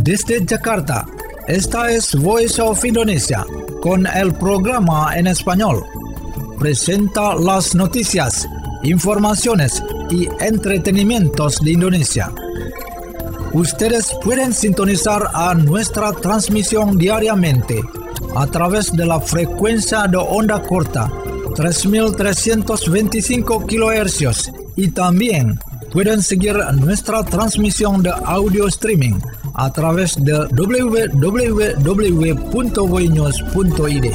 Desde Jakarta, esta es Voice of Indonesia, con el programa en español. Presenta las noticias, informaciones y entretenimientos de Indonesia. Ustedes pueden sintonizar a nuestra transmisión diariamente a través de la frecuencia de onda corta 3.325 kHz y también pueden seguir nuestra transmisión de audio streaming a través de www.voinews.id.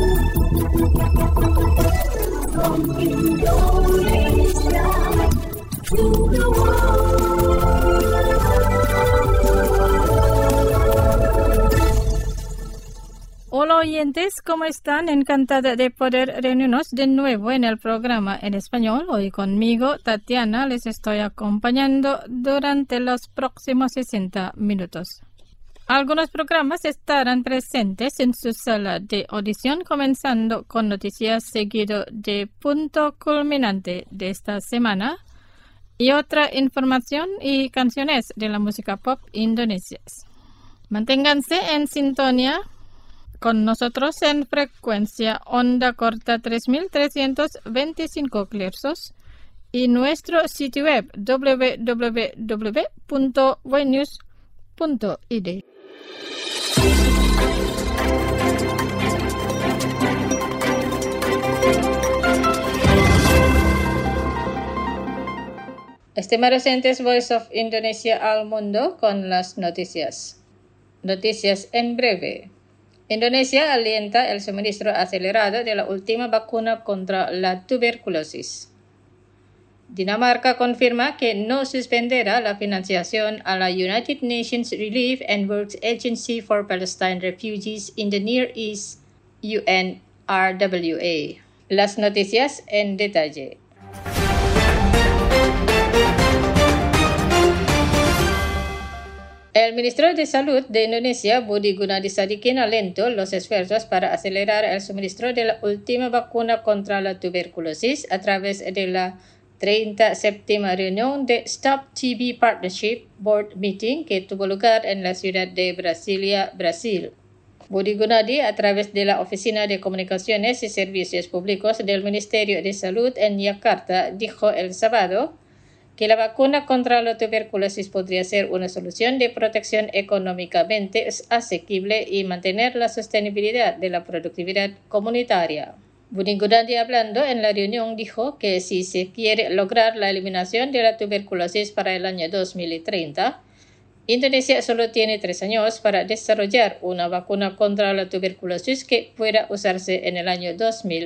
Hola oyentes, ¿cómo están? Encantada de poder reunirnos de nuevo en el programa en español. Hoy conmigo, Tatiana, les estoy acompañando durante los próximos 60 minutos. Algunos programas estarán presentes en su sala de audición, comenzando con noticias seguido de punto culminante de esta semana y otra información y canciones de la música pop indonesias. Manténganse en sintonía con nosotros en frecuencia onda corta 3.325 kHz y nuestro sitio web www.voinews.id. Estimados oyentes, Voice of Indonesia al mundo con las noticias. Noticias en breve. Indonesia alienta el suministro acelerado de la última vacuna contra la tuberculosis. Dinamarca confirma que no suspenderá la financiación a la United Nations Relief and Works Agency for Palestine Refugees in the Near East, UNRWA. Las noticias en detalle. El ministro de Salud de Indonesia, Budi Gunadi Sadikin, alentó los esfuerzos para acelerar el suministro de la última vacuna contra la tuberculosis a través de la 37ª reunión de Stop TB Partnership Board Meeting que tuvo lugar en la ciudad de Brasilia, Brasil. Budi Gunadi, a través de la Oficina de Comunicaciones y Servicios Públicos del Ministerio de Salud en Yakarta, dijo el sábado que la vacuna contra la tuberculosis podría ser una solución de protección económicamente asequible y mantener la sostenibilidad de la productividad comunitaria. Budi Gunadi, hablando en la reunión, dijo que si se quiere lograr la eliminación de la tuberculosis para el año 2030, Indonesia solo tiene 3 años para desarrollar una vacuna contra la tuberculosis que pueda usarse en el año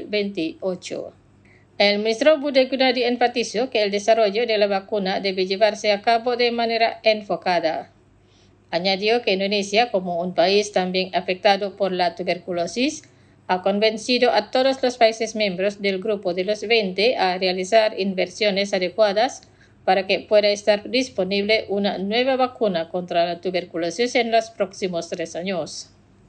2028. El ministro Budi Gunadi enfatizó que el desarrollo de la vacuna debe llevarse a cabo de manera enfocada. Añadió que Indonesia, como un país también afectado por la tuberculosis, ha convencido a todos los países miembros del Grupo de los 20 a realizar inversiones adecuadas para que pueda estar disponible una nueva vacuna contra la tuberculosis en los próximos 3 años.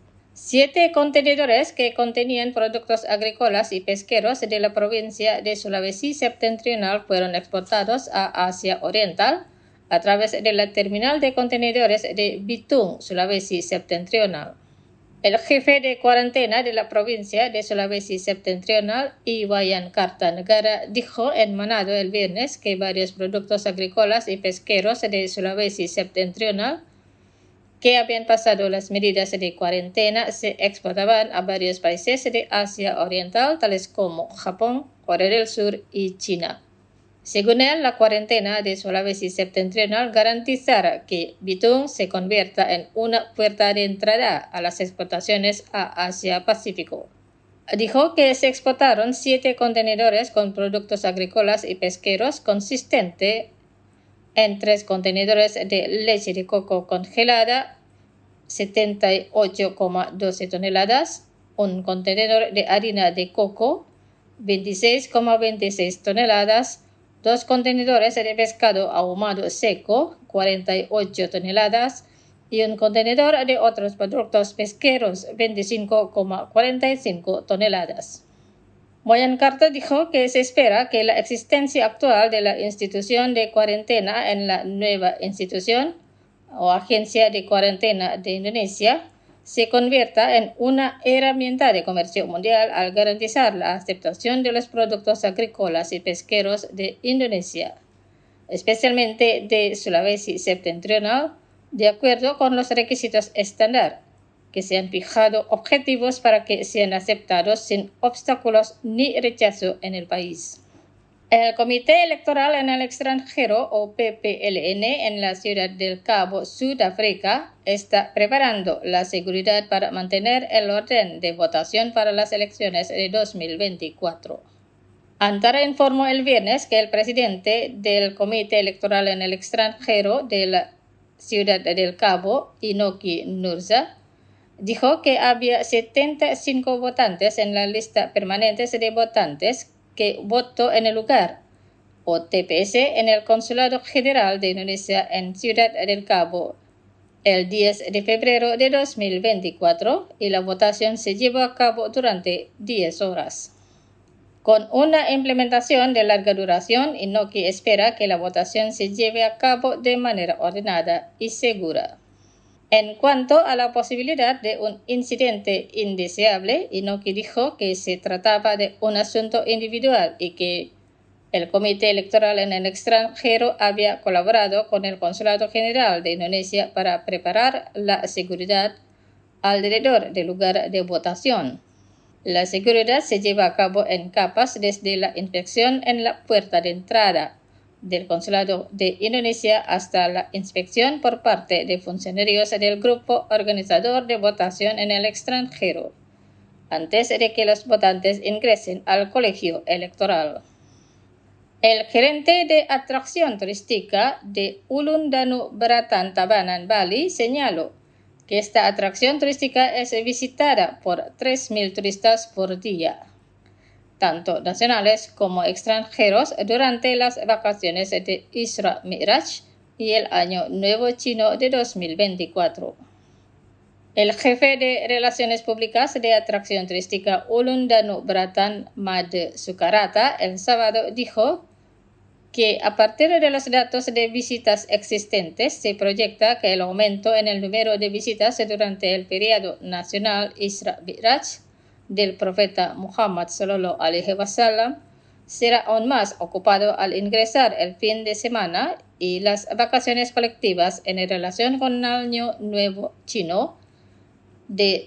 7 contenedores que contenían productos agrícolas y pesqueros de la provincia de Sulawesi Septentrional fueron exportados a Asia Oriental a través de la terminal de contenedores de Bitung, Sulawesi Septentrional. El jefe de cuarentena de la provincia de Sulawesi Septentrional, Iwayan Kartanegara, dijo en Manado el viernes que varios productos agrícolas y pesqueros de Sulawesi Septentrional que habían pasado las medidas de cuarentena se exportaban a varios países de Asia Oriental, tales como Japón, Corea del Sur y China. Según él, la cuarentena de Sulawesi Septentrional garantizará que Bitung se convierta en una puerta de entrada a las exportaciones a Asia-Pacífico. Dijo que se exportaron 7 contenedores con productos agrícolas y pesqueros consistente en 3 contenedores de leche de coco congelada, 78,12 toneladas, un contenedor de harina de coco, 26,26 toneladas, 2 contenedores de pescado ahumado seco, 48 toneladas, y un contenedor de otros productos pesqueros, 25,45 toneladas. Moyankarta dijo que se espera que la existencia actual de la institución de cuarentena en la nueva institución o Agencia de Cuarentena de Indonesia se convierta en una herramienta de comercio mundial al garantizar la aceptación de los productos agrícolas y pesqueros de Indonesia, especialmente de Sulawesi septentrional, de acuerdo con los requisitos estándar, que se han fijado objetivos para que sean aceptados sin obstáculos ni rechazo en el país. El Comité Electoral en el Extranjero, o PPLN, en la ciudad del Cabo, Sudáfrica, está preparando la seguridad para mantener el orden de votación para las elecciones de 2024. Antara informó el viernes que el presidente del Comité Electoral en el Extranjero de la ciudad del Cabo, Inoki Nurza, dijo que había 75 votantes en la lista permanente de votantes que votó en el lugar, o TPS, en el Consulado General de Indonesia en Ciudad del Cabo el 10 de febrero de 2024 y la votación se llevó a cabo durante 10 horas. Con una implementación de larga duración, Inoki espera que la votación se lleve a cabo de manera ordenada y segura. En cuanto a la posibilidad de un incidente indeseable, Inoki dijo que se trataba de un asunto individual y que el Comité Electoral en el Extranjero había colaborado con el Consulado General de Indonesia para preparar la seguridad alrededor del lugar de votación. La seguridad se lleva a cabo en capas desde la inspección en la puerta de entrada del Consulado de Indonesia hasta la inspección por parte de funcionarios del grupo organizador de votación en el extranjero, antes de que los votantes ingresen al colegio electoral. El gerente de atracción turística de Ulun Danu Beratan Tabanan, Bali, señaló que esta atracción turística es visitada por 3.000 turistas por día, tanto nacionales como extranjeros, durante las vacaciones de Isra Mi'raj y el Año Nuevo Chino de 2024. El jefe de Relaciones Públicas de Atracción Turística Ulun Danu Beratan, Made Sukarata, el sábado dijo que a partir de los datos de visitas existentes se proyecta que el aumento en el número de visitas durante el periodo nacional Isra Mi'raj del profeta Muhammad sallallahu alaihi wasallam será aún más ocupado al ingresar el fin de semana y las vacaciones colectivas en relación con el Año Nuevo Chino de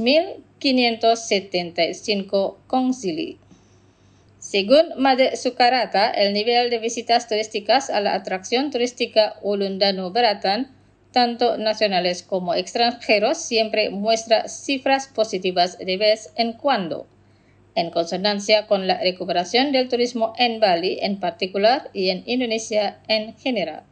2.575 concili. Según Made Sukarata, el nivel de visitas turísticas a la atracción turística Ulun Danu Beratan, tanto nacionales como extranjeros, siempre muestra cifras positivas de vez en cuando, en consonancia con la recuperación del turismo en Bali en particular y en Indonesia en general.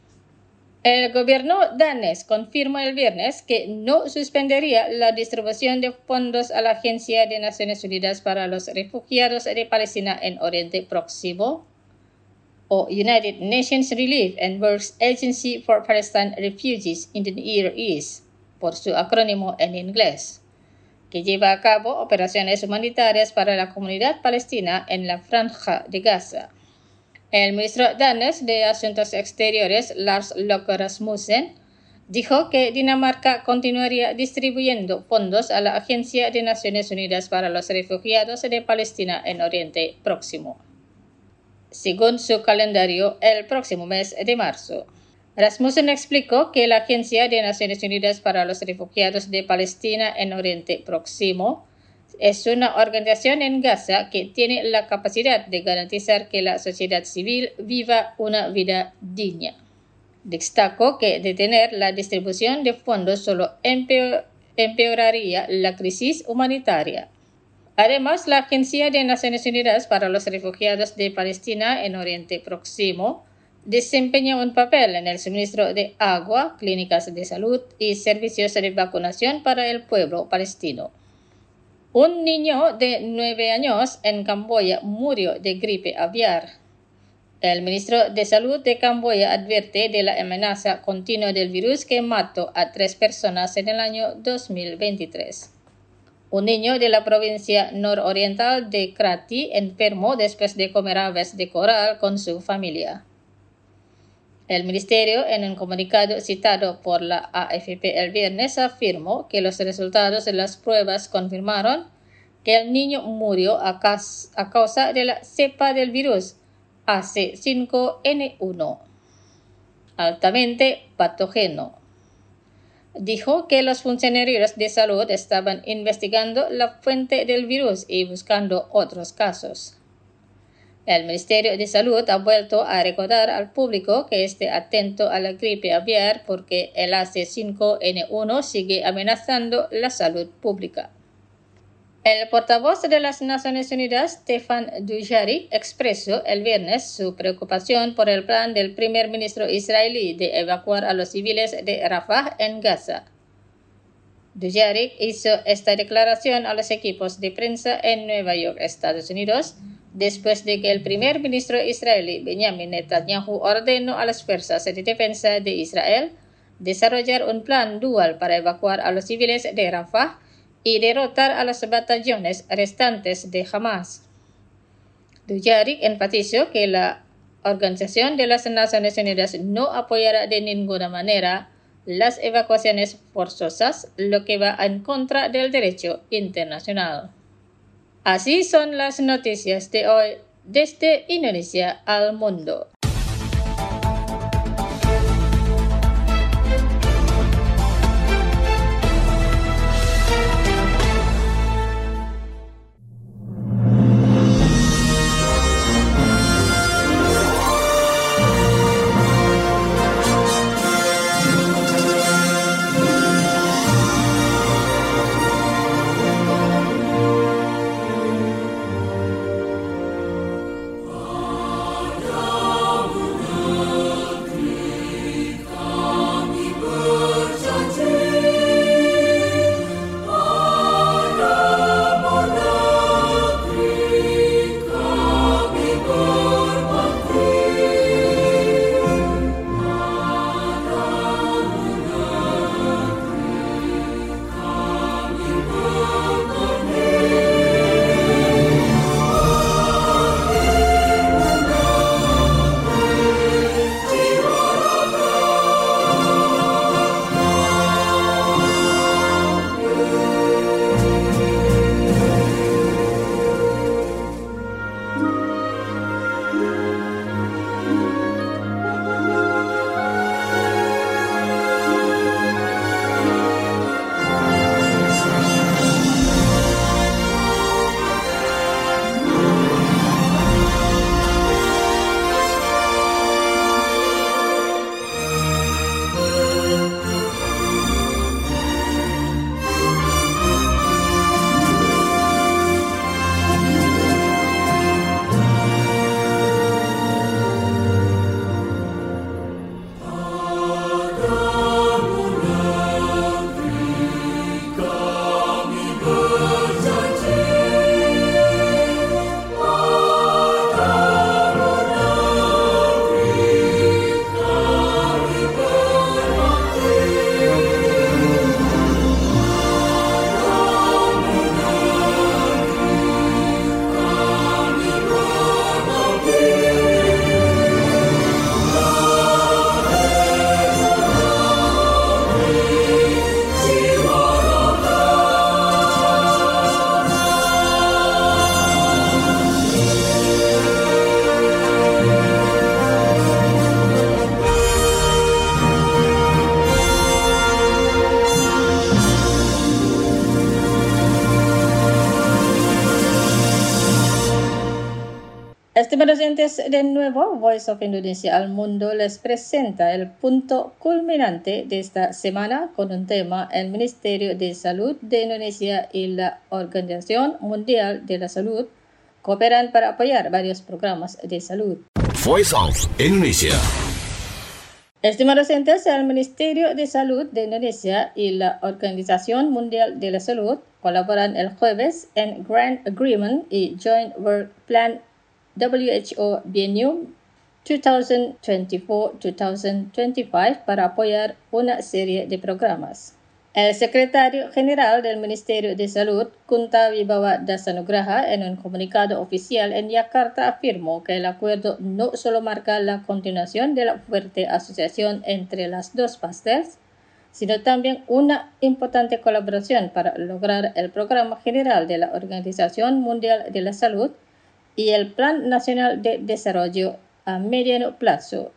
El gobierno danés confirmó el viernes que no suspendería la distribución de fondos a la Agencia de Naciones Unidas para los Refugiados de Palestina en Oriente Próximo, o United Nations Relief and Works Agency for Palestine Refugees in the Near East, por su acrónimo en inglés, que lleva a cabo operaciones humanitarias para la comunidad palestina en la Franja de Gaza. El ministro danés de Asuntos Exteriores, Lars Løkke Rasmussen, dijo que Dinamarca continuaría distribuyendo fondos a la Agencia de Naciones Unidas para los Refugiados de Palestina en Oriente Próximo, según su calendario, el próximo mes de marzo. Rasmussen explicó que la Agencia de Naciones Unidas para los Refugiados de Palestina en Oriente Próximo es una organización en Gaza que tiene la capacidad de garantizar que la sociedad civil viva una vida digna. Destacó que detener la distribución de fondos solo empeoraría la crisis humanitaria. Además, la Agencia de Naciones Unidas para los Refugiados de Palestina en Oriente Próximo desempeña un papel en el suministro de agua, clínicas de salud y servicios de vacunación para el pueblo palestino. Un niño de 9 años en Camboya murió de gripe aviar. El ministro de Salud de Camboya advierte de la amenaza continua del virus que mató a 3 personas en el año 2023. Un niño de la provincia nororiental de Kratie enfermó después de comer aves de coral con su familia. El ministerio, en un comunicado citado por la AFP el viernes, afirmó que los resultados de las pruebas confirmaron que el niño murió a causa de la cepa del virus AC5N1, altamente patógeno. Dijo que los funcionarios de salud estaban investigando la fuente del virus y buscando otros casos. El Ministerio de Salud ha vuelto a recordar al público que esté atento a la gripe aviar porque el AC5N1 sigue amenazando la salud pública. El portavoz de las Naciones Unidas, Stefan Dujarric, expresó el viernes su preocupación por el plan del primer ministro israelí de evacuar a los civiles de Rafah en Gaza. Dujarric hizo esta declaración a los equipos de prensa en Nueva York, Estados Unidos, después de que el primer ministro israelí Benjamin Netanyahu ordenó a las fuerzas de defensa de Israel desarrollar un plan dual para evacuar a los civiles de Rafah y derrotar a los batallones restantes de Hamas. Dujarric enfatizó que la Organización de las Naciones Unidas no apoyará de ninguna manera las evacuaciones forzosas, lo que va en contra del derecho internacional. Así son las noticias de hoy desde Indonesia al mundo. Estimados oyentes, de nuevo, Voice of Indonesia al Mundo les presenta el punto culminante de esta semana con un tema: el Ministerio de Salud de Indonesia y la Organización Mundial de la Salud cooperan para apoyar varios programas de salud. Voice of Indonesia. Estimados oyentes, el Ministerio de Salud de Indonesia y la Organización Mundial de la Salud colaboran el jueves en Grant Agreement y Joint Work Plan WHO Biennium 2024-2025 para apoyar una serie de programas. El secretario general del Ministerio de Salud, Kunta Wibawa Dasanugraha, en un comunicado oficial en Yakarta afirmó que el acuerdo no solo marca la continuación de la fuerte asociación entre las dos partes, sino también una importante colaboración para lograr el Programa General de la Organización Mundial de la Salud y el Plan Nacional de Desarrollo a mediano plazo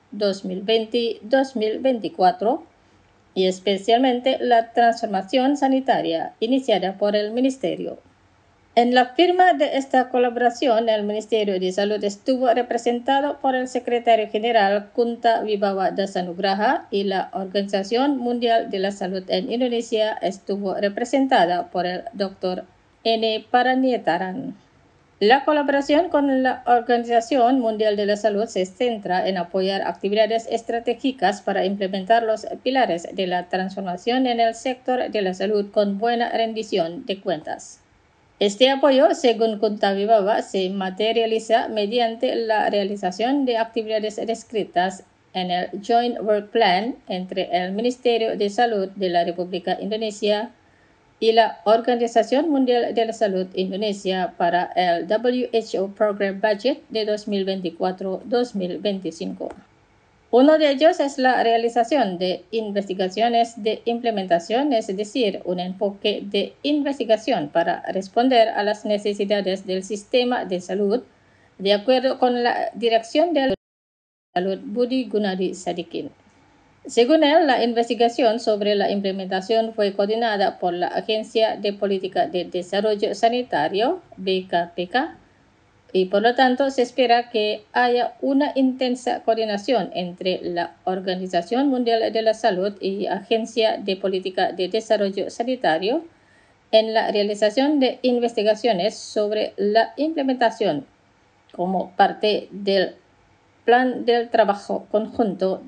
2020-2024, y especialmente la transformación sanitaria iniciada por el Ministerio. En la firma de esta colaboración, el Ministerio de Salud estuvo representado por el Secretario General Kunta Wibawa Dasanugraha y la Organización Mundial de la Salud en Indonesia estuvo representada por el Dr. N. Paranietaran. La colaboración con la Organización Mundial de la Salud se centra en apoyar actividades estratégicas para implementar los pilares de la transformación en el sector de la salud con buena rendición de cuentas. Este apoyo, según Kunta Wibawa, se materializa mediante la realización de actividades descritas en el Joint Work Plan entre el Ministerio de Salud de la República Indonesia y la Organización Mundial de la Salud Indonesia para el WHO Program Budget de 2024-2025. Uno de ellos es la realización de investigaciones de implementación, es decir, un enfoque de investigación para responder a las necesidades del sistema de salud, de acuerdo con la Dirección de Salud Budi Gunadi Sadikin. Según él, la investigación sobre la implementación fue coordinada por la Agencia de Política de Desarrollo Sanitario, BKPK, y por lo tanto se espera que haya una intensa coordinación entre la Organización Mundial de la Salud y Agencia de Política de Desarrollo Sanitario en la realización de investigaciones sobre la implementación como parte del Plan del Trabajo Conjunto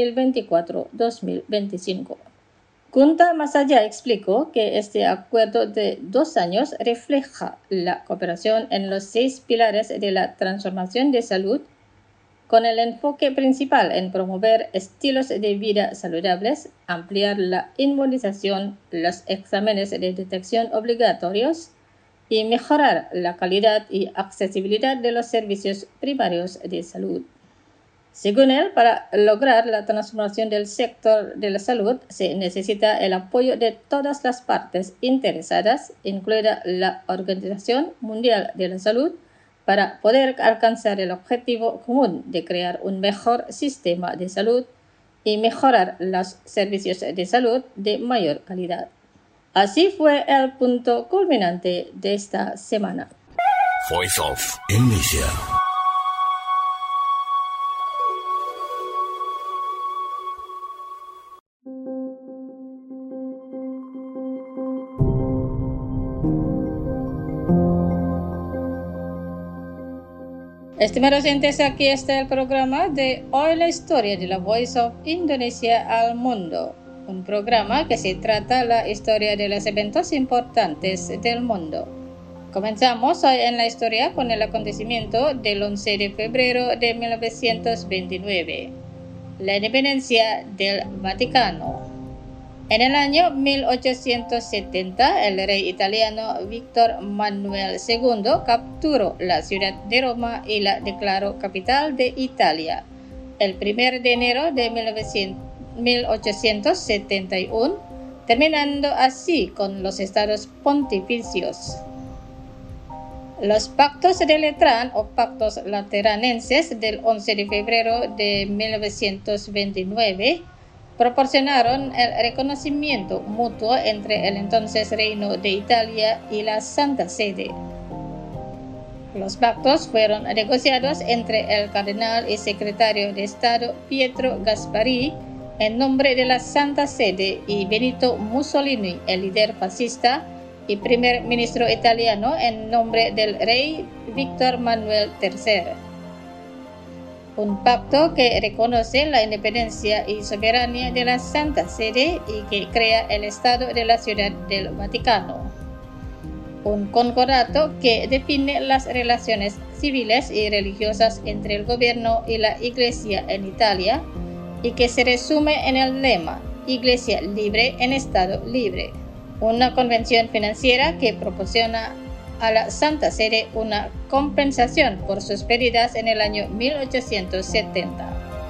2024-2025. Kunta más allá explicó que este acuerdo de 2 años refleja la cooperación en los 6 pilares de la transformación de salud, con el enfoque principal en promover estilos de vida saludables, ampliar la inmunización, los exámenes de detección obligatorios y mejorar la calidad y accesibilidad de los servicios primarios de salud. Según él, para lograr la transformación del sector de la salud se necesita el apoyo de todas las partes interesadas, incluida la Organización Mundial de la Salud, para poder alcanzar el objetivo común de crear un mejor sistema de salud y mejorar los servicios de salud de mayor calidad. Así fue el punto culminante de esta semana. Voice of Indonesia. Estimados oyentes, aquí está el programa de hoy, la historia de la Voice of Indonesia al mundo. Un programa que se trata la historia de los eventos importantes del mundo. Comenzamos hoy en la historia con el acontecimiento del 11 de febrero de 1929, la independencia del Vaticano. En el año 1870, el rey italiano Víctor Manuel II capturó la ciudad de Roma y la declaró capital de Italia el 1 de enero de 1871, terminando así con los estados pontificios. Los pactos de Letrán o pactos lateranenses del 11 de febrero de 1929 proporcionaron el reconocimiento mutuo entre el entonces Reino de Italia y la Santa Sede. Los pactos fueron negociados entre el cardenal y secretario de Estado Pietro Gasparri en nombre de la Santa Sede y Benito Mussolini, el líder fascista y primer ministro italiano, en nombre del rey Víctor Manuel III. Un pacto que reconoce la independencia y soberanía de la Santa Sede y que crea el Estado de la Ciudad del Vaticano. Un concordato que define las relaciones civiles y religiosas entre el gobierno y la Iglesia en Italia y que se resume en el lema Iglesia libre en Estado libre, una convención financiera que proporciona a la Santa Sede una compensación por sus pérdidas en el año 1870.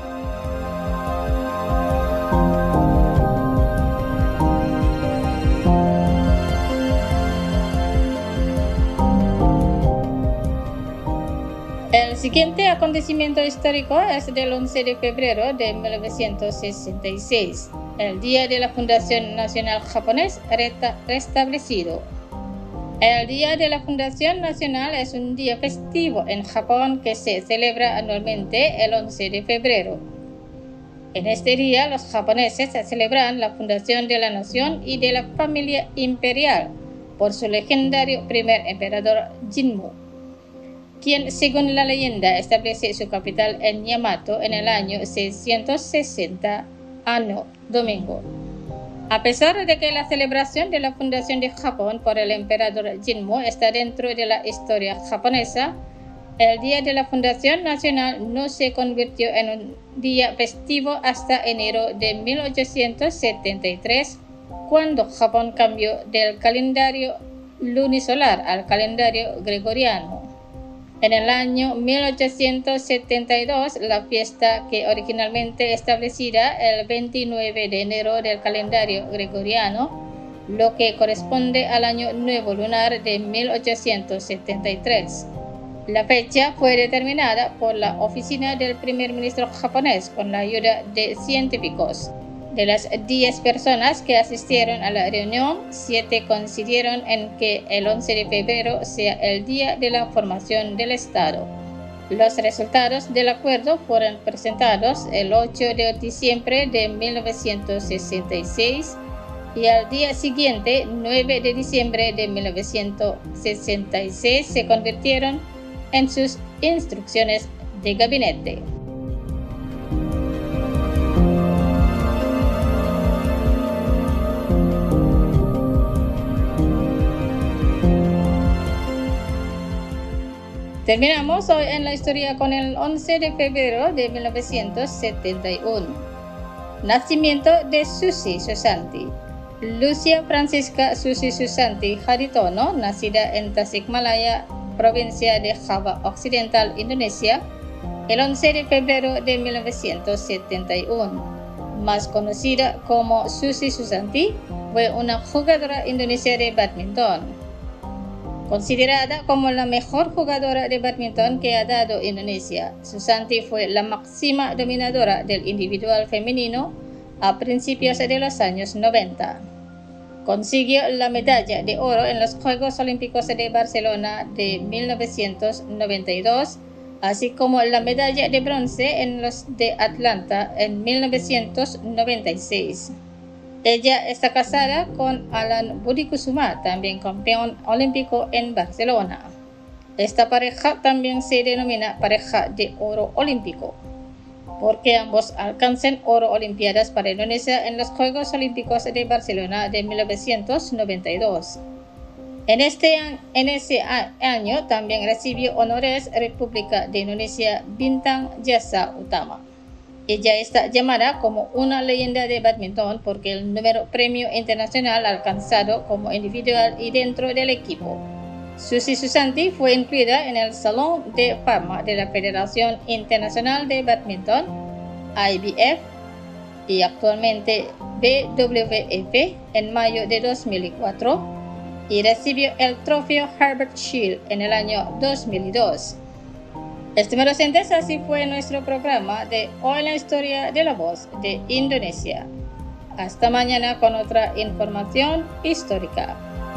El siguiente acontecimiento histórico es del 11 de febrero de 1966, el día de la Fundación Nacional Japonés restablecido. El Día de la Fundación Nacional es un día festivo en Japón que se celebra anualmente el 11 de febrero. En este día los japoneses celebran la fundación de la nación y de la familia imperial por su legendario primer emperador Jinmu, quien según la leyenda establece su capital en Yamato en el año 660 Anno Domingo. A pesar de que la celebración de la fundación de Japón por el emperador Jinmu está dentro de la historia japonesa, el Día de la Fundación Nacional no se convirtió en un día festivo hasta enero de 1873, cuando Japón cambió del calendario lunisolar al calendario gregoriano. En el año 1872, la fiesta que originalmente establecida el 29 de enero del calendario gregoriano, lo que corresponde al año nuevo lunar de 1873. La fecha fue determinada por la oficina del primer ministro japonés con la ayuda de científicos. De las 10 personas que asistieron a la reunión, 7 coincidieron en que el 11 de febrero sea el día de la formación del Estado. Los resultados del acuerdo fueron presentados el 8 de diciembre de 1966 y al día siguiente, 9 de diciembre de 1966, se convirtieron en sus instrucciones de gabinete. Terminamos hoy en la historia con el 11 de febrero de 1971. Nacimiento de Susi Susanti. Lucia Francisca Susi Susanti Haritono, nacida en Tasikmalaya, provincia de Java Occidental, Indonesia, el 11 de febrero de 1971. Más conocida como Susi Susanti, fue una jugadora indonesia de badminton. Considerada como la mejor jugadora de badminton que ha dado Indonesia, Susanti fue la máxima dominadora del individual femenino a principios de los años 90. Consiguió la medalla de oro en los Juegos Olímpicos de Barcelona de 1992, así como la medalla de bronce en los de Atlanta en 1996. Ella está casada con Alan Budi Kusuma, también campeón olímpico en Barcelona. Esta pareja también se denomina pareja de oro olímpico, porque ambos alcanzan oro olimpiadas para Indonesia en los Juegos Olímpicos de Barcelona de 1992. En ese año también recibió honores República de Indonesia Bintang Jasa Utama. Ella está llamada como una leyenda de badminton porque el número premio internacional alcanzado como individual y dentro del equipo. Susi Susanti fue incluida en el Salón de Fama de la Federación Internacional de Badminton, IBF, y actualmente BWF en mayo de 2004, y recibió el trofeo Herbert Shield en el año 2002. Estimados oyentes, así fue nuestro programa de Hoy en la Historia de la Voz de Indonesia. Hasta mañana con otra información histórica.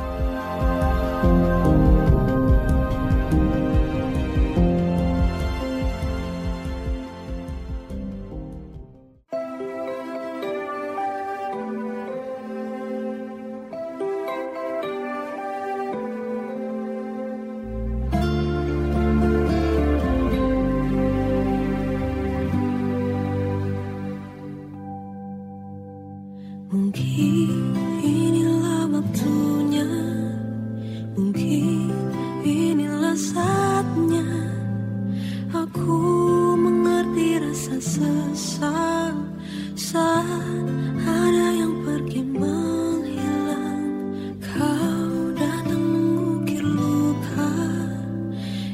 Mungkin inilah waktunya, mungkin inilah saatnya aku mengerti rasa sesal saat ada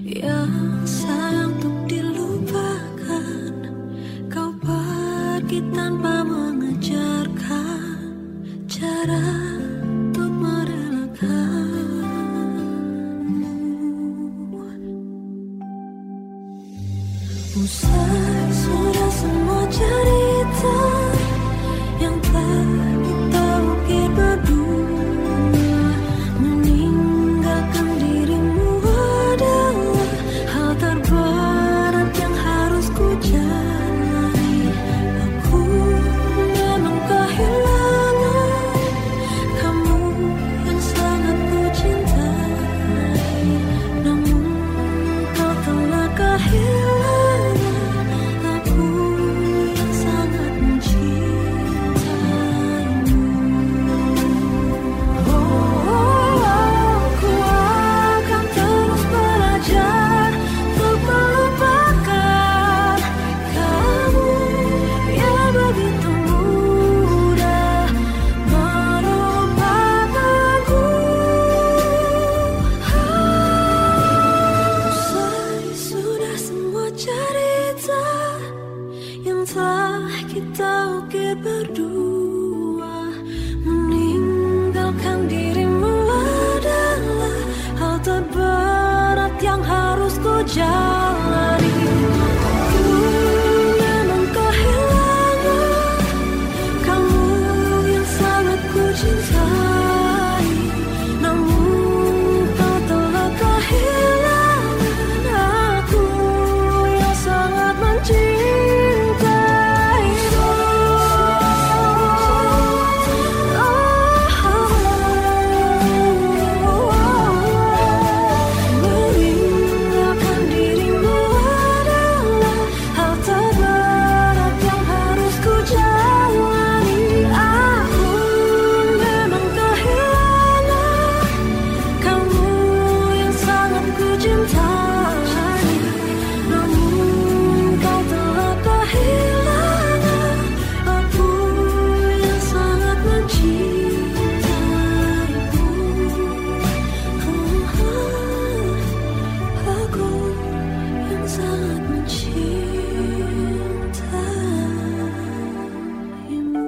yang sayang untuk dilupakan. Kau pergi tanpa mengajarkan cara untuk merelakanmu. Usai sudah semua cerita yang telah kita ukir berdua, meninggalkan dirimu adalah hal terberat yang harus ku jalani. Aku memang kehilangan kamu yang sangat ku cintai, namun kau telah kehilangan aku yang sangat mencintaimu. Ku akan terus belajar untuk melupakan kamu yang begitu mudah melupakanku. Usai sudah semua cerita yang telah kita ukir berdua, meninggalkan dirimu adalah hal terberat yang harus ku jalani. Aku memang kehilangan kamu yang sangat ku cintai, namun kau telah kehilangan aku yang sangat mencintaimu. Meninggalkan dirimu adalah hal terberat yang harus ku jalani. Aku memang kehilangan kamu yang sangat ku cintai, namun kau telah kehilangan aku yang sangat mencintaimu. Aku yang sangat mencintaimu.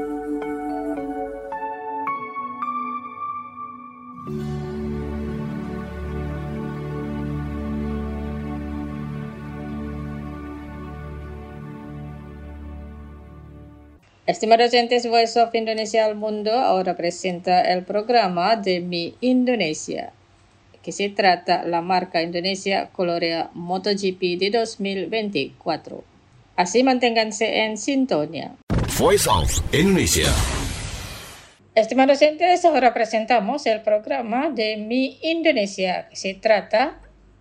Estimados oyentes, Voice of Indonesia al Mundo ahora presenta el programa de Mi Indonesia, que se trata la marca Indonesia colorea MotoGP de 2024. Así manténganse en sintonía. Voice of Indonesia. Estimados oyentes, ahora presentamos el programa de Mi Indonesia, que se trata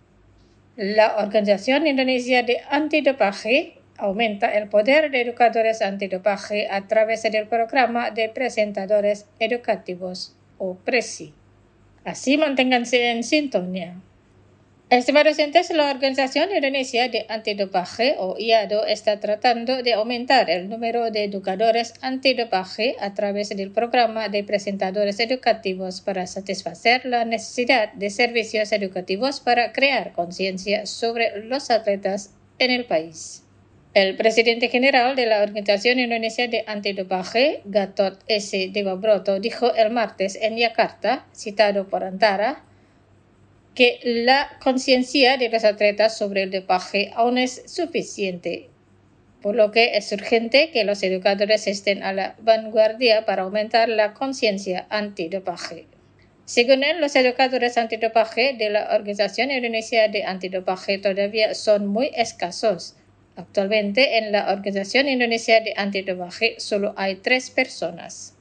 la Organización Indonesia de Antidopaje aumenta el poder de educadores antidopaje a través del programa de presentadores educativos o PRESI. Así manténganse en sintonía. Estimados oyentes, la Organización Indonesia de Antidopaje o IADO está tratando de aumentar el número de educadores antidopaje a través del programa de presentadores educativos para satisfacer la necesidad de servicios educativos para crear conciencia sobre los atletas en el país. El presidente general de la Organización Indonesia de Antidopaje, Gatot S. Dewabroto, dijo el martes en Yakarta, citado por Antara, que la conciencia de los atletas sobre el dopaje aún es suficiente, por lo que es urgente que los educadores estén a la vanguardia para aumentar la conciencia antidopaje. Según él, los educadores antidopaje de la Organización Indonesia de Antidopaje todavía son muy escasos. Actualmente, en la Organización Indonesia de Antidopaje solo hay 3 personas.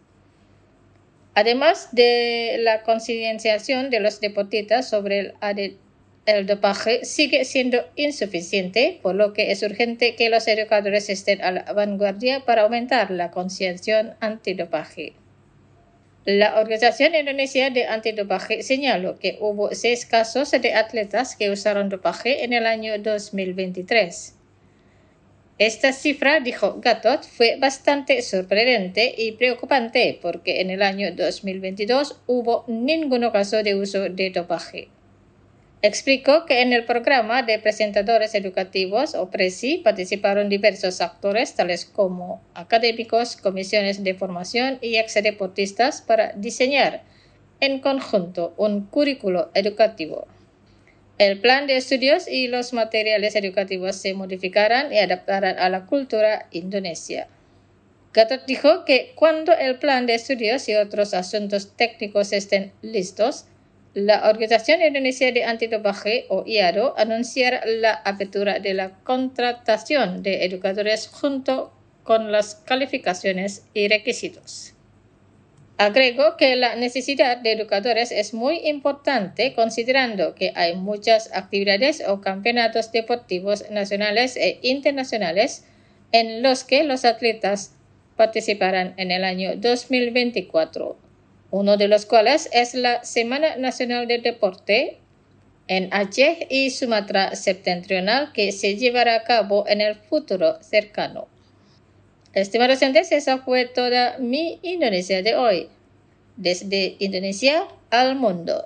Además de la concienciación de los deportistas sobre el dopaje sigue siendo insuficiente, por lo que es urgente que los educadores estén a la vanguardia para aumentar la concienciación antidopaje. La Organización Indonesia de Antidopaje señaló que hubo 6 casos de atletas que usaron dopaje en el año 2023. Esta cifra, dijo Gatot, fue bastante sorprendente y preocupante porque en el año 2022 hubo ningún caso de uso de dopaje. Explicó que en el programa de presentadores educativos o PRESI participaron diversos actores tales como académicos, comisiones de formación y exdeportistas para diseñar en conjunto un currículo educativo. El plan de estudios y los materiales educativos se modificarán y adaptarán a la cultura indonesia. Gatot dijo que cuando el plan de estudios y otros asuntos técnicos estén listos, la Organización Indonesia de Antidopaje o IADO anunciará la apertura de la contratación de educadores junto con las calificaciones y requisitos. Agregó que la necesidad de educadores es muy importante considerando que hay muchas actividades o campeonatos deportivos nacionales e internacionales en los que los atletas participarán en el año 2024, uno de los cuales es la Semana Nacional de Deporte en Aceh y Sumatra Septentrional que se llevará a cabo en el futuro cercano. Estimados oyentes, esa fue toda mi Indonesia de hoy. Desde Indonesia al mundo.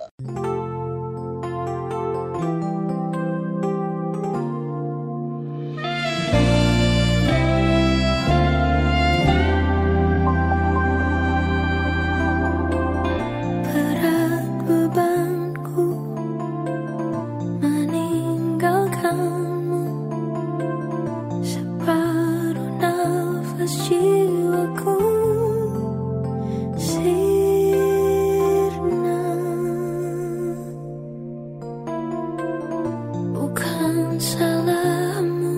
Berat bebanku meninggalkanmu, separuh nafas jiwaku sirna. Bukan salahmu,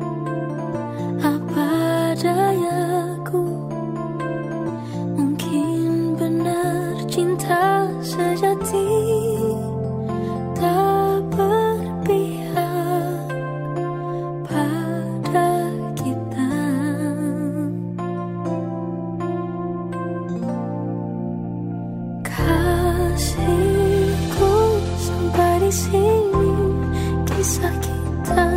apa dayaku, mungkin benar cinta sejati tak berpihak pada kita. Kasihku, sampai di sini kisah kita.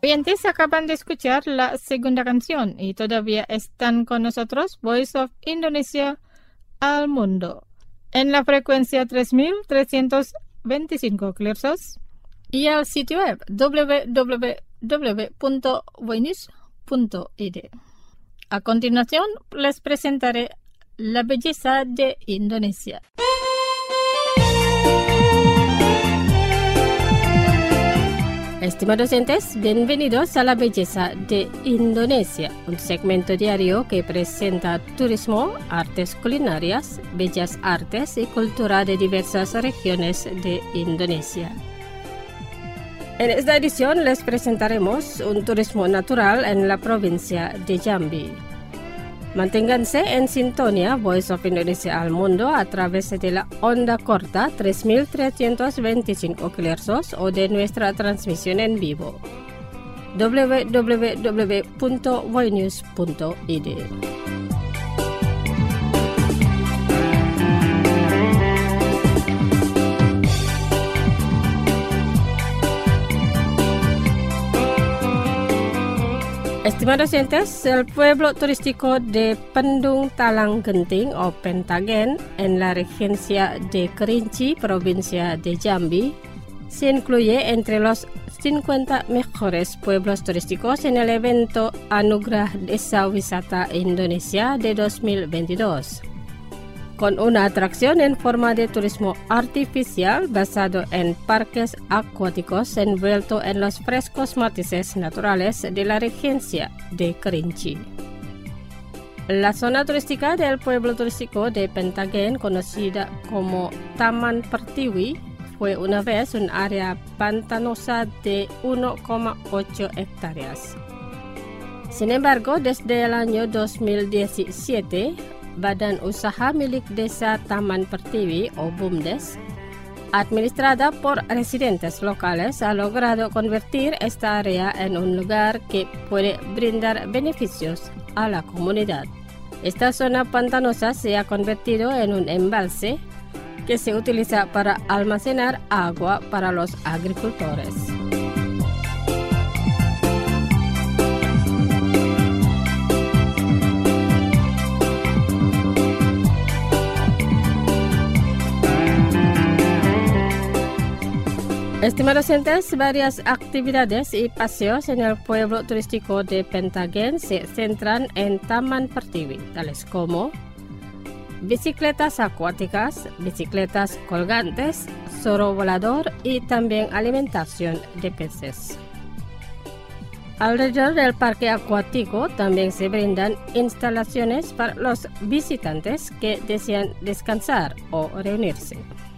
Oyentes acaban de escuchar la segunda canción y todavía están con nosotros Voice of Indonesia al Mundo en la frecuencia 3325 kHz y al sitio web www.voinews.id. A continuación les presentaré la belleza de Indonesia. Estimados oyentes, bienvenidos a La Belleza de Indonesia, un segmento diario que presenta turismo, artes culinarias, bellas artes y cultura de diversas regiones de Indonesia. En esta edición les presentaremos un turismo natural en la provincia de Jambi. Manténganse en sintonía Voice of Indonesia al Mundo a través de la onda corta 3325 kHz o de nuestra transmisión en vivo www.voinews.id. Estimados oyentes, el pueblo turístico de Pendung Talang Genting o Pentagen en la regencia de Kerinci, provincia de Jambi, se incluye entre los 50 mejores pueblos turísticos en el evento Anugerah Desa Wisata Indonesia de 2022. Con una atracción en forma de turismo artificial basado en parques acuáticos envuelto en los frescos matices naturales de la regencia de Kerinci. La zona turística del pueblo turístico de Pentagen, conocida como Taman Pertiwi, fue una vez un área pantanosa de 1,8 hectáreas. Sin embargo, desde el año 2017, Badan Usaha milik Desa Taman Pertiwi o BUMDes, administrada por residentes locales, ha logrado convertir esta área en un lugar que puede brindar beneficios a la comunidad. Esta zona pantanosa se ha convertido en un embalse que se utiliza para almacenar agua para los agricultores. Estimados oyentes, varias actividades y paseos en el pueblo turístico de Pentagen se centran en Taman Pertiwi, tales como bicicletas acuáticas, bicicletas colgantes, zorro volador y también alimentación de peces. Alrededor del parque acuático también se brindan instalaciones para los visitantes que desean descansar o reunirse.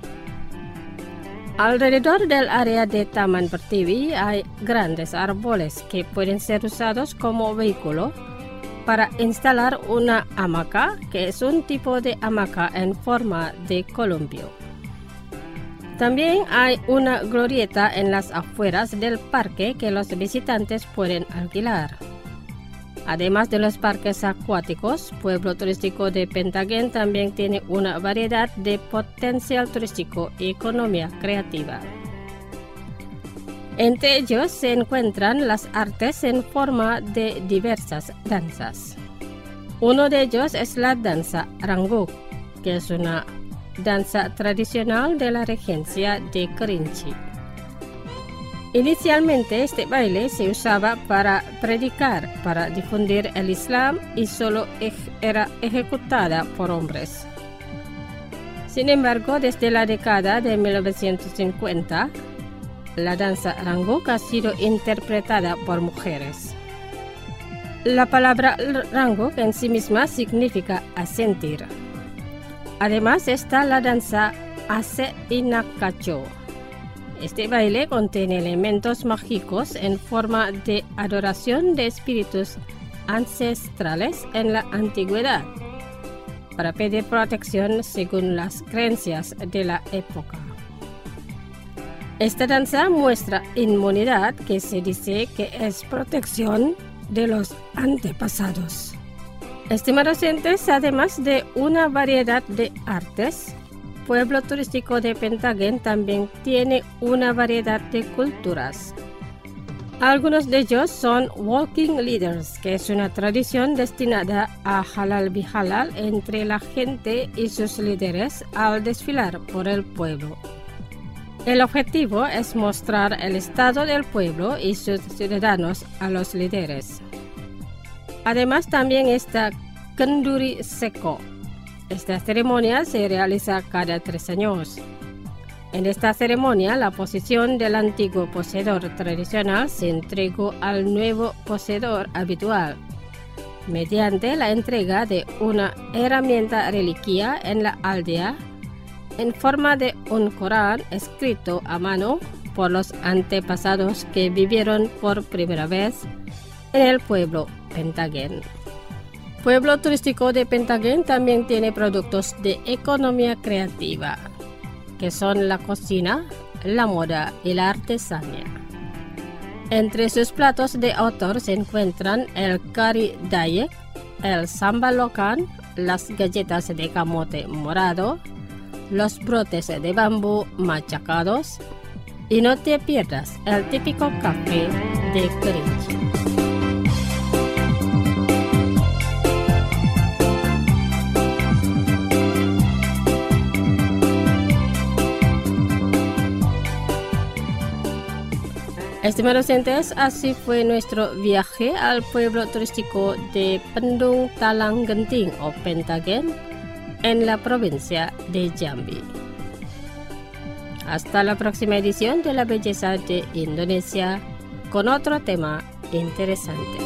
Alrededor del área de Taman Pertiwi hay grandes árboles que pueden ser usados como vehículo para instalar una hamaca, que es un tipo de hamaca en forma de columpio. También hay una glorieta en las afueras del parque que los visitantes pueden alquilar. Además de los parques acuáticos, pueblo turístico de Pentagen también tiene una variedad de potencial turístico y economía creativa. Entre ellos se encuentran las artes en forma de diversas danzas. Uno de ellos es la danza Rangguk, que es una danza tradicional de la regencia de Kerinci. Inicialmente este baile se usaba para predicar, para difundir el Islam y solo era ejecutada por hombres. Sin embargo, desde la década de 1950, la danza Rangguk ha sido interpretada por mujeres. La palabra Rangguk en sí misma significa asentir. Además está la danza Ase Inakacho. Este baile contiene elementos mágicos en forma de adoración de espíritus ancestrales en la antigüedad, para pedir protección según las creencias de la época. Esta danza muestra inmunidad, que se dice que es protección de los antepasados. Estimados oyentes, además de una variedad de artes, pueblo turístico de Pentagen también tiene una variedad de culturas. Algunos de ellos son walking leaders, que es una tradición destinada a halal bihalal entre la gente y sus líderes al desfilar por el pueblo. El objetivo es mostrar el estado del pueblo y sus ciudadanos a los líderes. Además, también está Kenduri Seko. Esta ceremonia se realiza cada 3 años. En esta ceremonia, la posesión del antiguo poseedor tradicional se entregó al nuevo poseedor habitual, mediante la entrega de una herramienta reliquia en la aldea, en forma de un Corán escrito a mano por los antepasados que vivieron por primera vez en el pueblo Pentagén. Pueblo turístico de Pentagén también tiene productos de economía creativa, que son la cocina, la moda y la artesanía. Entre sus platos de autor se encuentran el kari Dayak, el sambal lokan, las galletas de camote morado, los brotes de bambú machacados y no te pierdas el típico café de Kerinci. Estimados oyentes, así fue nuestro viaje al pueblo turístico de Pendung Talang Genting o Pentagén en la provincia de Jambi. Hasta la próxima edición de La Belleza de Indonesia con otro tema interesante.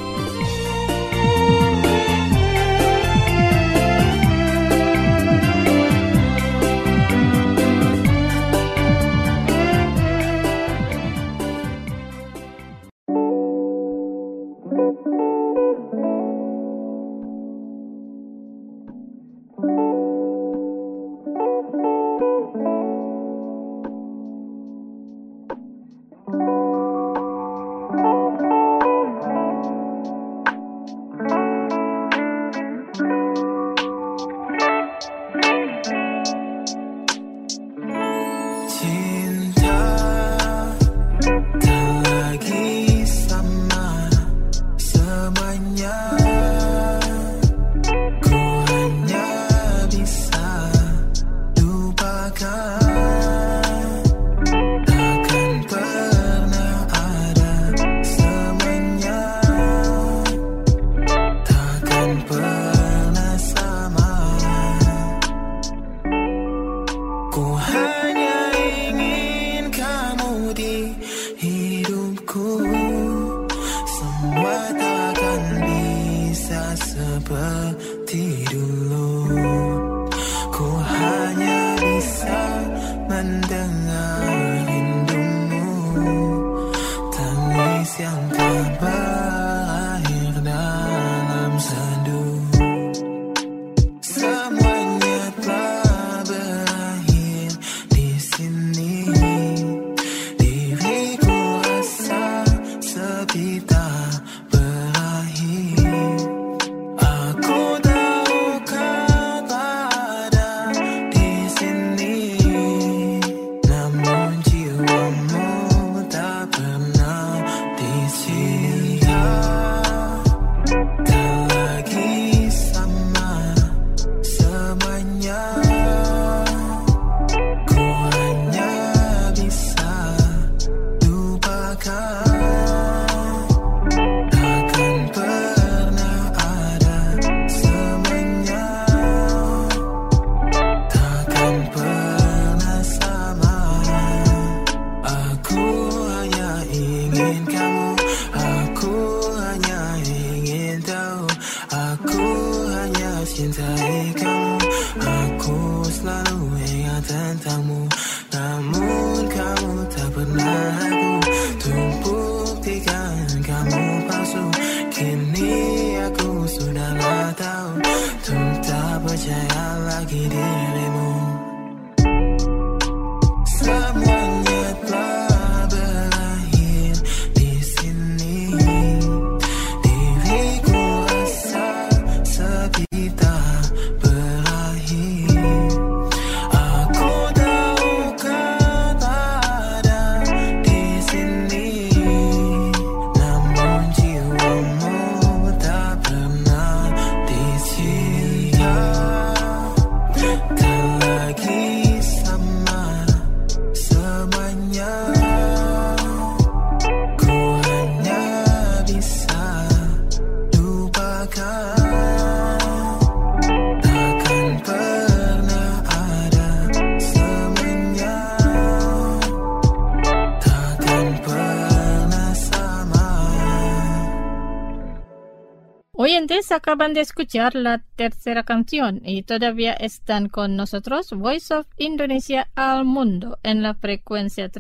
oyentes acaban de escuchar la tercera canción y todavía están con nosotros Voice of Indonesia al Mundo en la frecuencia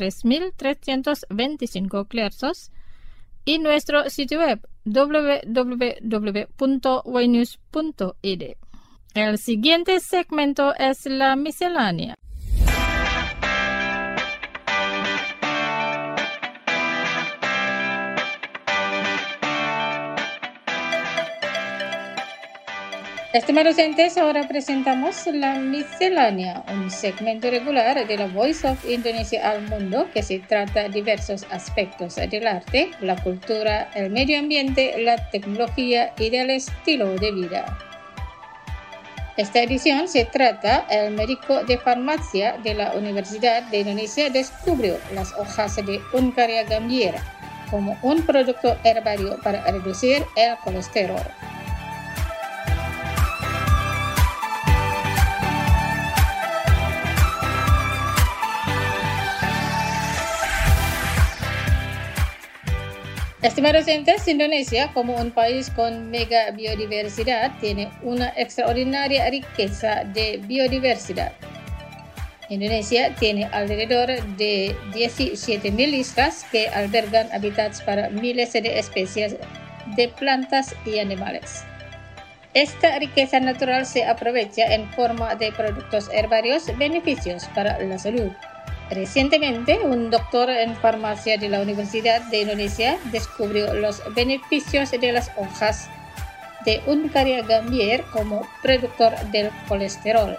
3325 kHz y nuestro sitio web www.ynews.id. El siguiente segmento es la miscelánea. Estimados oyentes, ahora presentamos la miscelánea, un segmento regular de la Voice of Indonesia al Mundo que se trata de diversos aspectos del arte, la cultura, el medio ambiente, la tecnología y del estilo de vida. Esta edición se trata, el médico de farmacia de la Universidad de Indonesia descubrió las hojas de Uncaria gambiera como un producto herbario para reducir el colesterol. Estimados oyentes, Indonesia, como un país con mega biodiversidad, tiene una extraordinaria riqueza de biodiversidad. Indonesia tiene alrededor de 17.000 islas que albergan hábitats para miles de especies de plantas y animales. Esta riqueza natural se aprovecha en forma de productos herbarios beneficiosos para la salud. Recientemente, un doctor en farmacia de la Universidad de Indonesia descubrió los beneficios de las hojas de Uncaria gambier como productor del colesterol.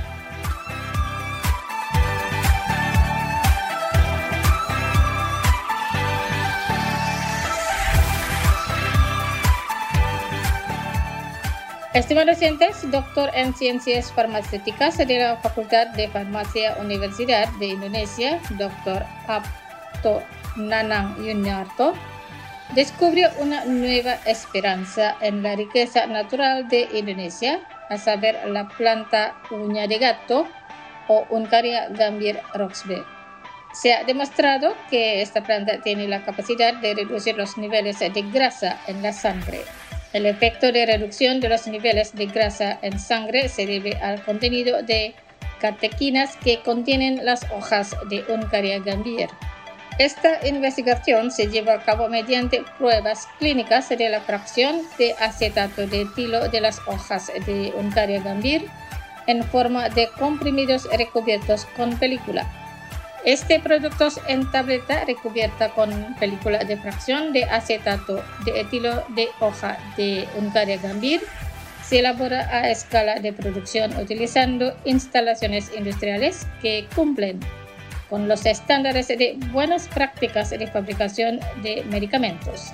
Estimados oyentes, doctor en ciencias farmacéuticas de la Facultad de Farmacia Universidad de Indonesia, Dr. Abto Nanang Yunarto, descubrió una nueva esperanza en la riqueza natural de Indonesia, a saber la planta uña de gato o Uncaria gambier roxb. Se ha demostrado que esta planta tiene la capacidad de reducir los niveles de grasa en la sangre. El efecto de reducción de los niveles de grasa en sangre se debe al contenido de catequinas que contienen las hojas de Uncaria gambier. Esta investigación se lleva a cabo mediante pruebas clínicas de la fracción de acetato de etilo de las hojas de Uncaria gambier en forma de comprimidos recubiertos con película. Este producto en tableta recubierta con película de fracción de acetato de etilo de hoja de Uncaria gambier se elabora a escala de producción utilizando instalaciones industriales que cumplen con los estándares de buenas prácticas de fabricación de medicamentos.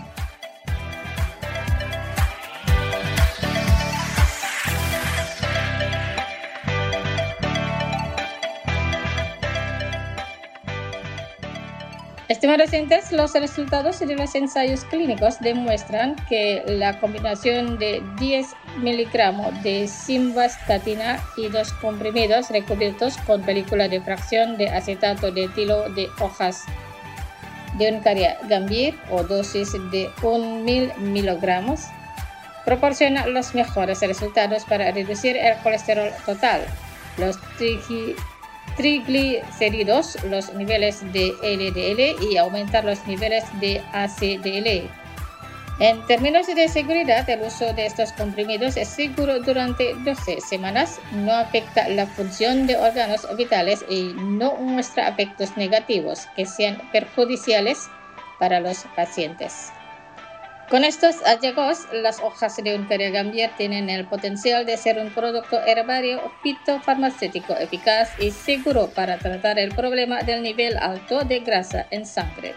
Estimados oyentes, los resultados de los ensayos clínicos demuestran que la combinación de 10 miligramos de simvastatina y 2 comprimidos recubiertos con película de fracción de acetato de etilo de hojas de Uncaria gambier o dosis de 1.000 miligramos proporciona los mejores resultados para reducir el colesterol total, los triglicéridos, los niveles de LDL y aumentar los niveles de HDL. En términos de seguridad, el uso de estos comprimidos es seguro durante 12 semanas, no afecta la función de órganos vitales y no muestra efectos negativos que sean perjudiciales para los pacientes. Con estos hallazgos, las hojas de Uncaria gambier tienen el potencial de ser un producto herbario fitofarmacéutico eficaz y seguro para tratar el problema del nivel alto de grasa en sangre.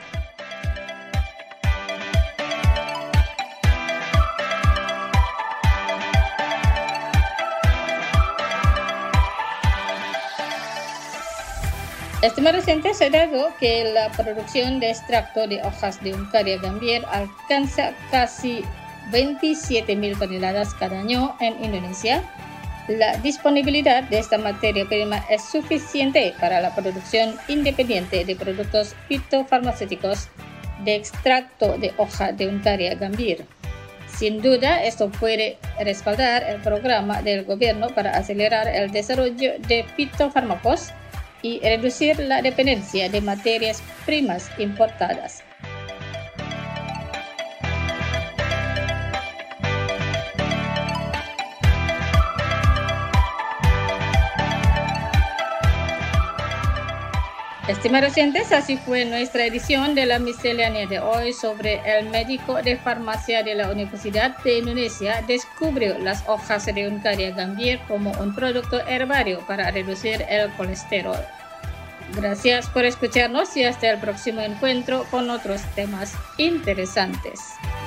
Estimados oyentes, dado que la producción de extracto de hojas de Uncaria gambier alcanza casi 27.000 toneladas cada año en Indonesia, la disponibilidad de esta materia prima es suficiente para la producción independiente de productos fitofarmacéuticos de extracto de hoja de Uncaria gambier. Sin duda, esto puede respaldar el programa del gobierno para acelerar el desarrollo de fitofármacos y reducir la dependencia de materias primas importadas. Estimados oyentes, así fue nuestra edición de la miscelánea de hoy sobre el médico de farmacia de la Universidad de Indonesia descubrió las hojas de Uncaria Gambir como un producto herbario para reducir el colesterol. Gracias por escucharnos y hasta el próximo encuentro con otros temas interesantes.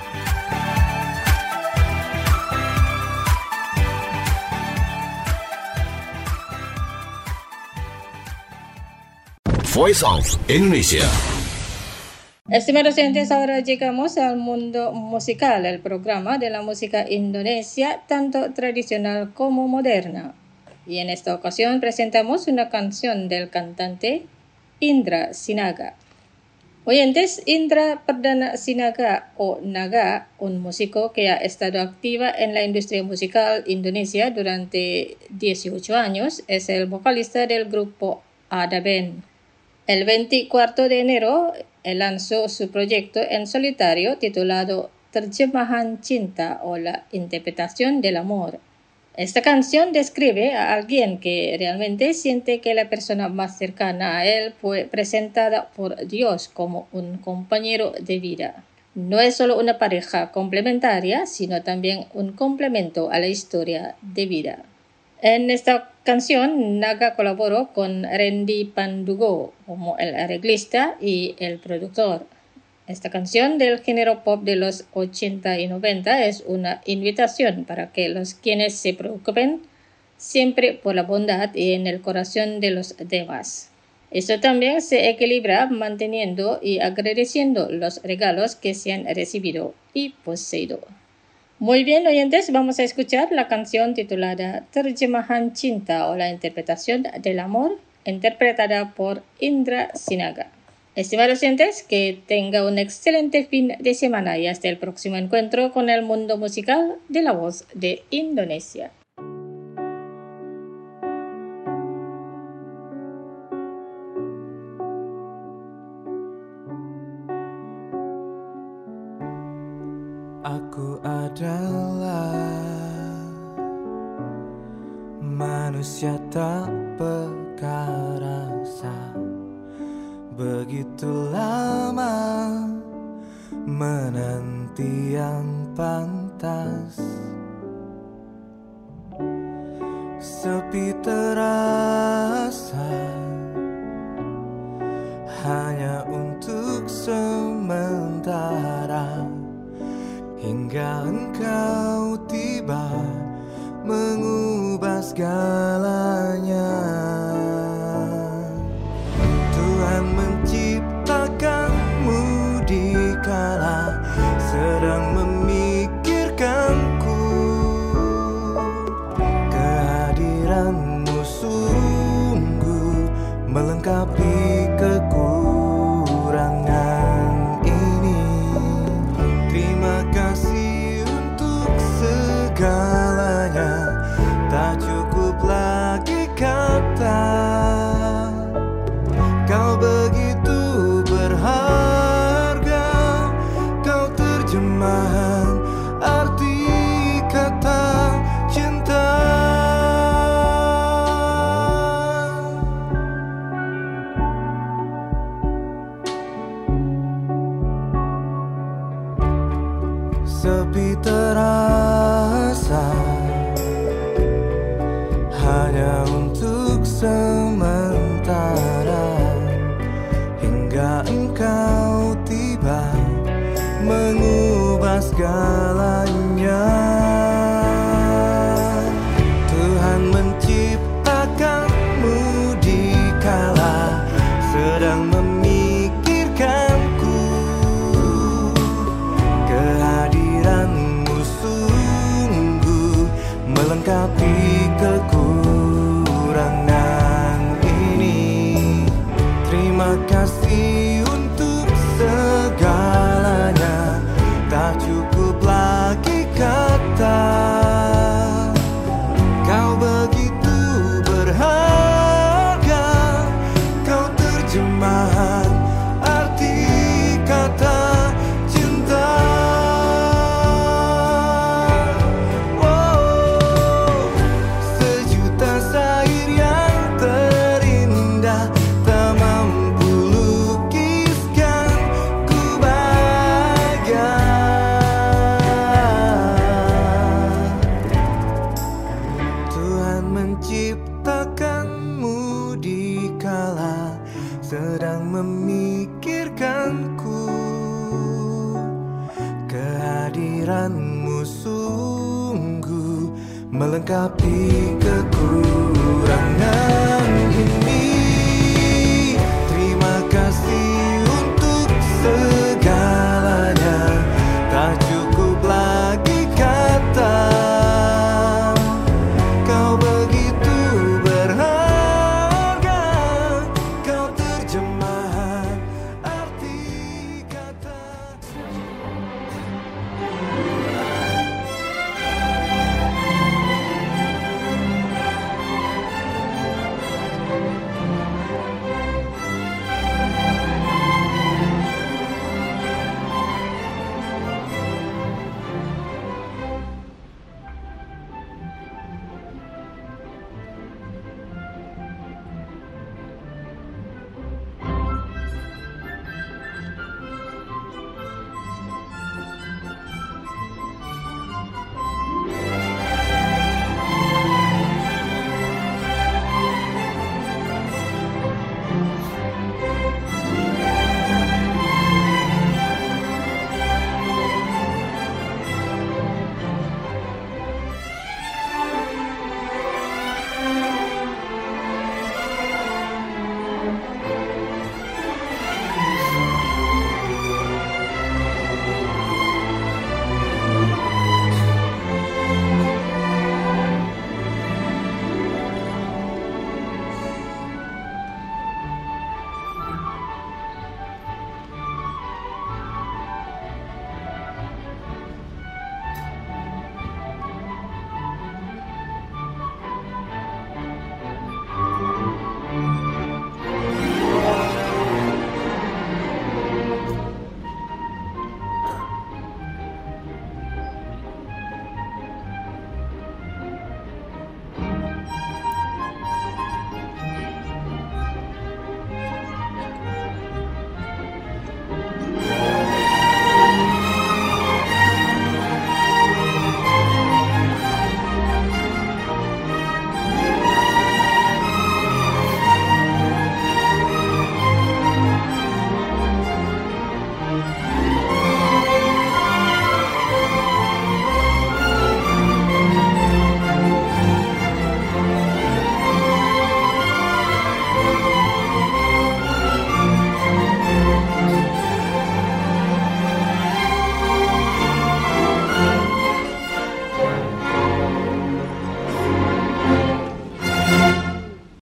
Voice of Indonesia. Estimados oyentes, ahora llegamos al mundo musical, el programa de la música Indonesia, tanto tradicional como moderna. Y en esta ocasión presentamos una canción del cantante Indra Sinaga. Oyentes, Indra Perdana Sinaga o Naga, un músico que ha estado activa en la industria musical Indonesia durante 18 años, es el vocalista del grupo Ada Band. El 24 de enero lanzó su proyecto en solitario titulado Terjemahan Cinta o la interpretación del amor. Esta canción describe a alguien que realmente siente que la persona más cercana a él fue presentada por Dios como un compañero de vida. No es solo una pareja complementaria, sino también un complemento a la historia de vida. En esta canción, Naga colaboró con Randy Pandugo como el arreglista y el productor. Esta canción del género pop de los 80 y 90 es una invitación para que los quienes se preocupen siempre por la bondad y en el corazón de los demás. Esto también se equilibra manteniendo y agradeciendo los regalos que se han recibido y poseído. Muy bien, oyentes, vamos a escuchar la canción titulada Terjemahan Cinta o la interpretación del amor, interpretada por Indra Sinaga. Estimados oyentes, que tenga un excelente fin de semana y hasta el próximo encuentro con el mundo musical de la voz de Indonesia. Aku adalah manusia tak berkarasa, begitu lama menanti yang pantas. Sepi terasa hanya untuk sementara, hingga engkau tiba mengubah segalanya. Tuhan menciptakanmu dikala sedang memikirkanku. Kehadiranmu sungguh melengkapi kekurangan ini. Terima kasih untuk segalanya, tak cukup lagi kata. Kau begitu berharga, kau terjemahan arti kata cinta. sedang memikirkanku. Kehadiranmu sungguh melengkapi kekuranganku.